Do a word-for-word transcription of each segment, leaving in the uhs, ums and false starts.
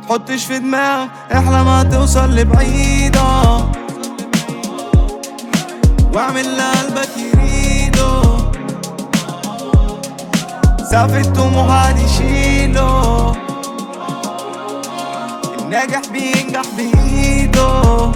تحطش في دماغك احلم هتوصل لبعيدة، واعمل اللي قلبك يريده، سقف الطموحات يشيله، الناجح بينجح بإيده.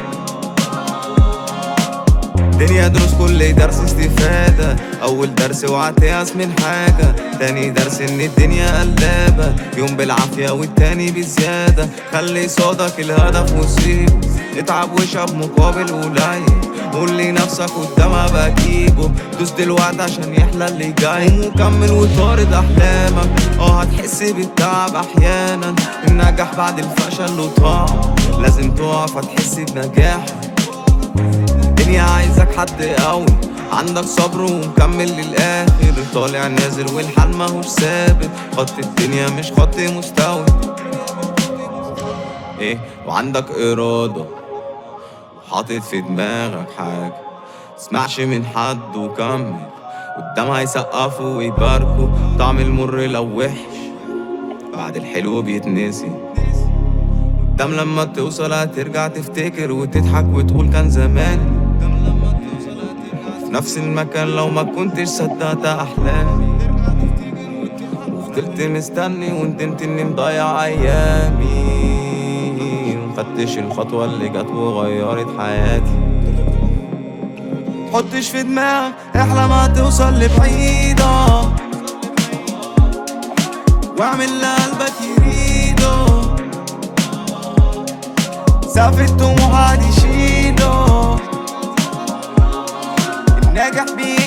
الدنيا دروس كل درس استفادة، أول درس اوعى تيأس من حاجة، تاني درس إن الدنيا قلابة، يوم بالعافية والتاني بزيادة. خلي صوتك الهدف وسيبه، اتعب واشرب مقابل قليل، قول لنفسك قدامها بجيبه، دوس دلوقتي عشان يحلى اللي جاي، وكمل وطارد أحلامك. اه هتحس بالتعب أحيانا، النجاح بعد الفشل له طعم، لازم تقف هتحس بنجاح. الدنيا عايزك حد قوي، عندك صبر ومكمل للآخر، طالع نازل والحال ماهوش ثابت، خط الدنيا مش خط مستوي. ايه وعندك إرادة وحاطط في دماغك حاجة، تسمعش من حد وكمل، قدام هيسقفوا ويباركوا، طعم المر لو وحش بعد الحلو بيتنسي، قدام لما توصل هترجع تفتكر وتضحك وتقول كان زمان، في نفس المكان لو ما كنتش صدقت احلامي، وفضلت مستني وندمت اني مضيع ايامي، مخدتش الخطوة اللي جت وغيرت حياتي. تحطش في دماغك احلم هتوصل لبعيدة، واعمل اللي قلبك يريده، سقف الطموحات يشيله، الناجح بيه